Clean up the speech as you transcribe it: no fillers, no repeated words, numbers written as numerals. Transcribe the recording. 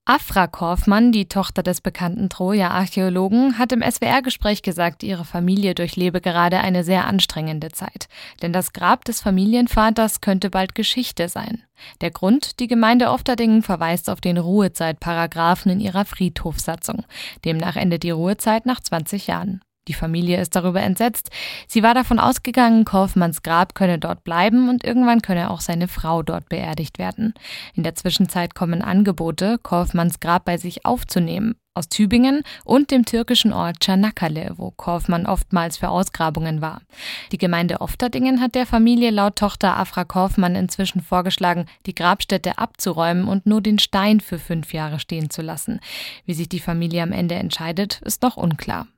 Afra Korfmann, die Tochter des bekannten Troja-Archäologen, hat im SWR-Gespräch gesagt, ihre Familie durchlebe gerade eine sehr anstrengende Zeit. Denn das Grab des Familienvaters könnte bald Geschichte sein. Der Grund: die Gemeinde Ofterdingen verweist auf den Ruhezeitparagraphen in ihrer Friedhofssatzung. Demnach endet die Ruhezeit nach 20 Jahren. Die Familie ist darüber entsetzt. Sie war davon ausgegangen, Korfmanns Grab könne dort bleiben und irgendwann könne auch seine Frau dort beerdigt werden. In der Zwischenzeit kommen Angebote, Korfmanns Grab bei sich aufzunehmen, aus Tübingen und dem türkischen Ort Çanakkale, wo Korfmann oftmals für Ausgrabungen war. Die Gemeinde Ofterdingen hat der Familie laut Tochter Afra Korfmann inzwischen vorgeschlagen, die Grabstätte abzuräumen und nur den Stein für 5 Jahre stehen zu lassen. Wie sich die Familie am Ende entscheidet, ist noch unklar.